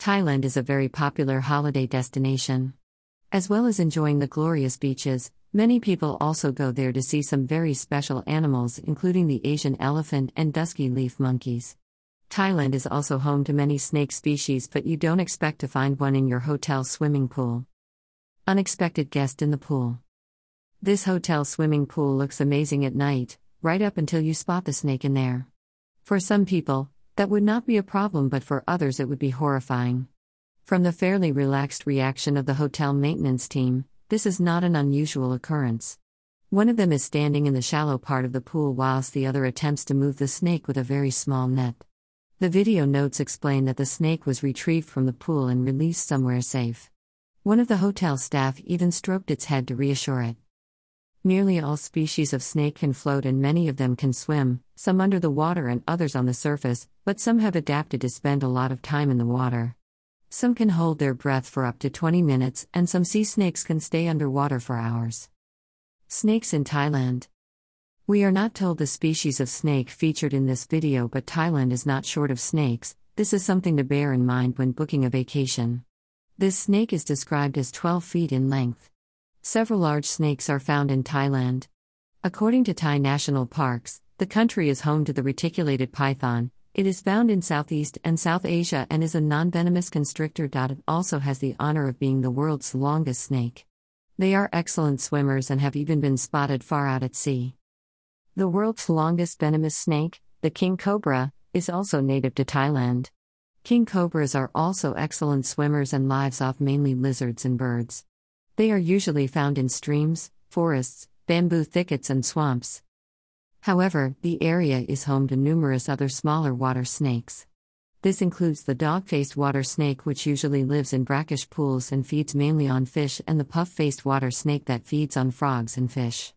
Thailand is a very popular holiday destination. As well as enjoying the glorious beaches, many people also go there to see some very special animals, including the Asian elephant and dusky leaf monkeys. Thailand is also home to many snake species, but you don't expect to find one in your hotel swimming pool. Unexpected guest in the pool. This hotel swimming pool looks amazing at night, right up until you spot the snake in there. For some people, that would not be a problem, but for others it would be horrifying. From the fairly relaxed reaction of the hotel maintenance team, this is not an unusual occurrence. One of them is standing in the shallow part of the pool whilst the other attempts to move the snake with a very small net. The video notes explain that the snake was retrieved from the pool and released somewhere safe. One of the hotel staff even stroked its head to reassure it. Nearly all species of snake can float and many of them can swim, some under the water and others on the surface, but some have adapted to spend a lot of time in the water. Some can hold their breath for up to 20 minutes, and some sea snakes can stay underwater for hours. Snakes in Thailand. We are not told the species of snake featured in this video, but Thailand is not short of snakes. This is something to bear in mind when booking a vacation. This snake is described as 12 feet in length. Several large snakes are found in Thailand. According to Thai National Parks, the country is home to the reticulated python. It is found in Southeast and South Asia and is a non-venomous constrictor. It also has the honor of being the world's longest snake. They are excellent swimmers and have even been spotted far out at sea. The world's longest venomous snake, the king cobra, is also native to Thailand. King cobras are also excellent swimmers and lives off mainly lizards and birds. They are usually found in streams, forests, bamboo thickets and swamps. However, the area is home to numerous other smaller water snakes. This includes the dog-faced water snake, which usually lives in brackish pools and feeds mainly on fish, and the puff-faced water snake that feeds on frogs and fish.